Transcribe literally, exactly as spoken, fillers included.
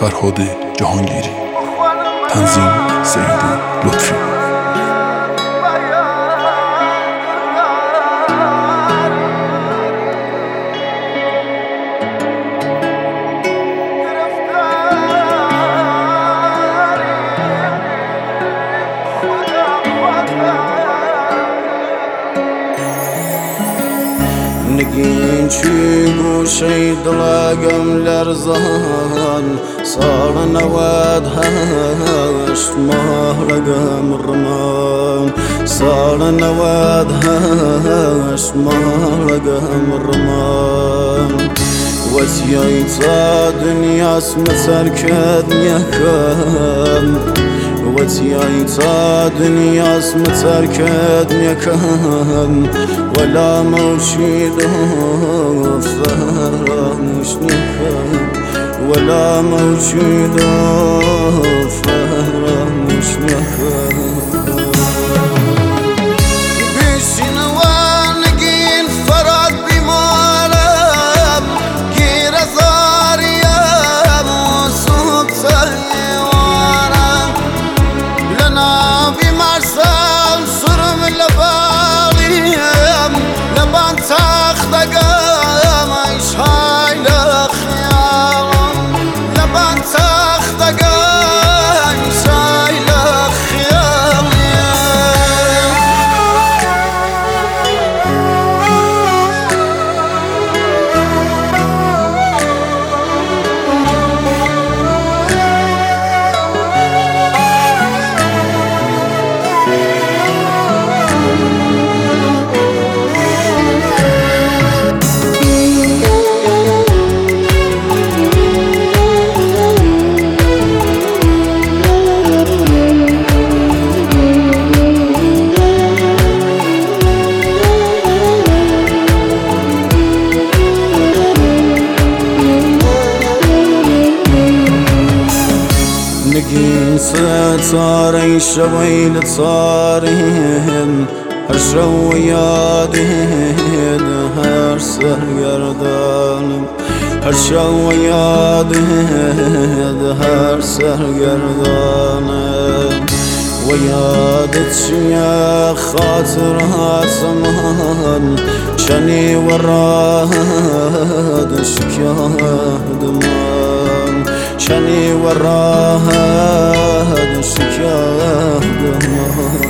فرهاد جهانگیری. تنظیم سعید لطفی. نگین چی گوشی دلگم لرزان صار نواد هشت ماه رقم رمان صار نواد هشت ماه رقم رمان وزياي تا دنيا اسمتر كدنيا كم وزياي تا دنيا اسمتر كدنيا كم ولا موشي فراموش نكم ولا موشي فراموش نكم نگین ستاره شویل تارین هر شو یادین هر سرگردانم هر شو یادین هر سرگردانم و یادت شیا خاطرها زمان چنی وراد شکادمان چنی وراد شکادمان